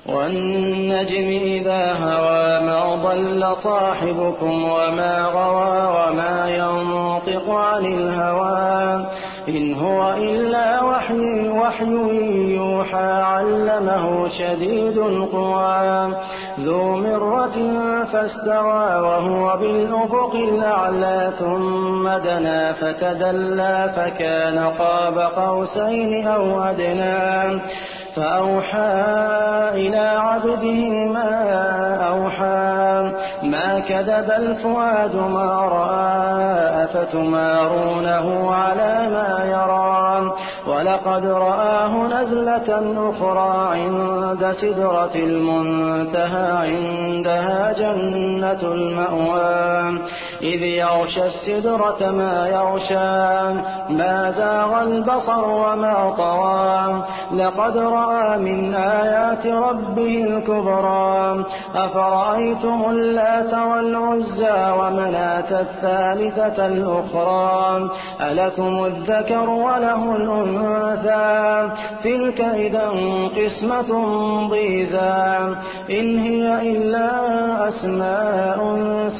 والنجم إذا هوى ما ضل صاحبكم وما غوى وما ينطق عن الهوى إن هو إلا وحي يوحى علمه شديد القوى ذو مرة فاستوى وهو بالأفق الأعلى ثم دنا فتدلى فكان قاب قوسين أو أدنى فأوحى إلى عبده ما أوحى ما كذب الفؤاد ما رأى أفتمارونه على ما يرى ولقد رآه نزلة أخرى عند سدرة المنتهى عندها جنة المأوى إذ يغشى السدرة ما يغشى ما زاغ البصر وما طغى لقد رأى من آيات ربه الكبرى أفرأيتم اللات والعزى ومناة الثالثة الأخرى ألكم الذكر وله الأنثى تلك إذا قسمة ضيزى إن هي إلا أسماء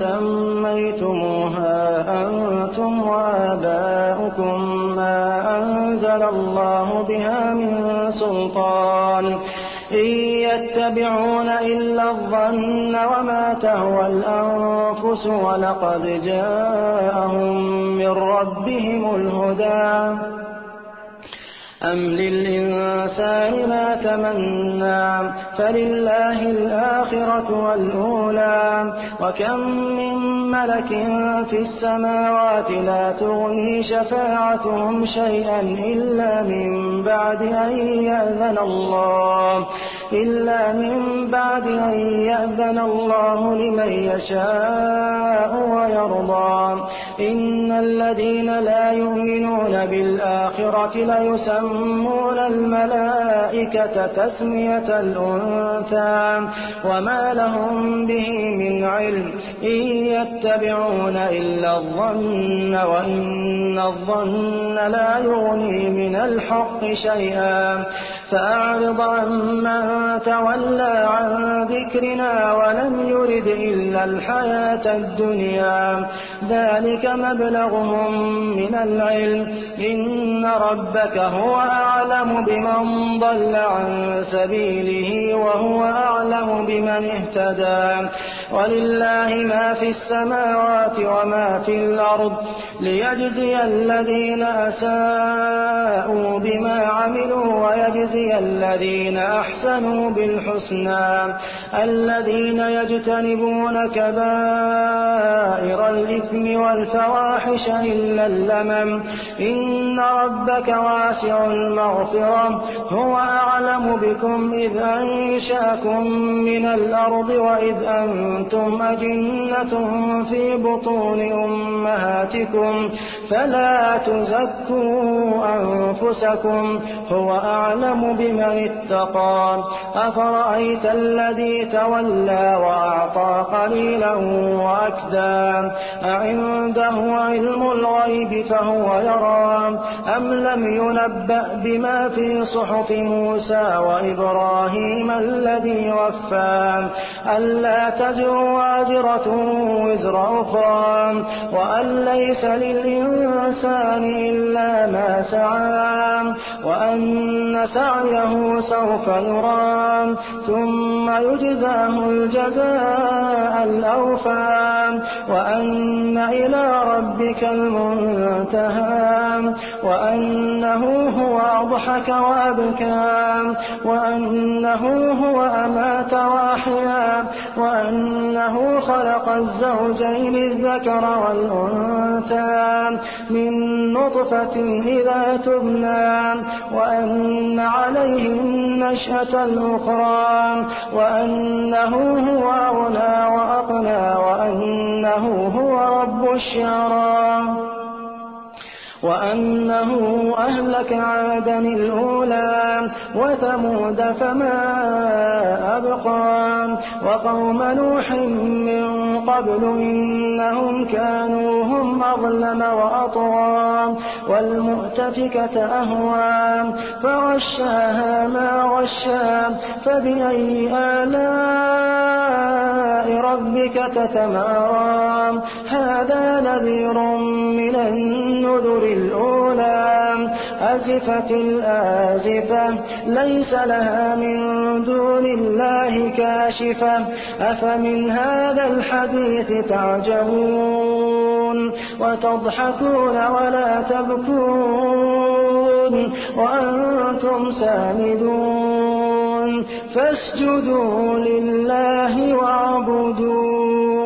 سميتموها أنتم وآباؤكم ما أنزل الله بها من سلطان إن يتبعون إلا الظن وما تهوى الأنفس ولقد جاءهم من ربهم الهدى أم للإنسان ما تمنى فلله الآخرة والأولى وكم من ملك في السماوات لا تغني شفاعتهم شيئا إلا من بعد أن يأذن الله لمن يشاء ويرضى إن الذين لا يؤمنون بالآخرة ليسمون الملائكة تسمية الأنثى وما لهم به من علم إن يتبعون إلا الظن وإن الظن لا يغني من الحق شيئا فأعرض عمن تولى عن ذكرنا ولم يرد إلا الحياة الدنيا ذلك مبلغهم من العلم إن ربك هو أعلم بمن ضل عن سبيله وهو أعلم بمن اهتدى ولله ما في السماوات وما في الأرض ليجزي الذين أساءوا بما عملوا ويجزي الذين أحسنوا بالحسنى الذين يجتنبون كبائر الإثم والفواحش إلا اللمم إن ربك واسع المغفرة هو أعلم بكم إذ أنشأكم من الأرض وإذ أنتم أجنة في بطون أمهاتكم فلا تزكوا أنفسكم هو أعلم بمن اتقى أفرأيت الذي تولى وأعطى قليلا وأكدى أعنده علم الغيب فهو يرى أم لم ينبأ بما في صحف موسى وإبراهيم الذي وفى ألا تزر وازرة وزر أخرى وأن ليس للإنسان إلا ما سعى وأن سعيه سوف يرى ثم يجزاه الجزاء الأوفى وأن إلى ربك المنتهى وأنه هو أضحك وأبكى وأنه هو أمات وأحيا وأنه خلق الزوجين الذكر والأنثى من نطفة إذا تبنى وأن عليه النشأة الأخرى وأنه هو أغنى وأقنى وأنه هو رب الشعرى وأنه أهلك عادا الأولى وثمود فما أبقى وقوم نوح من قبل إنهم كانوا هم أظلم وأطغى والمؤتفكة أهوى فغشاها ما غشى فبأي آلاء ربك تتمارى هذا نذير من النذر الأولى أزفت الآزفة ليس لها من دون الله كاشفة أفمن هذا الحديث تعجبون وتضحكون ولا تبكون وأنتم سامدون فاسجدوا لله واعبدوا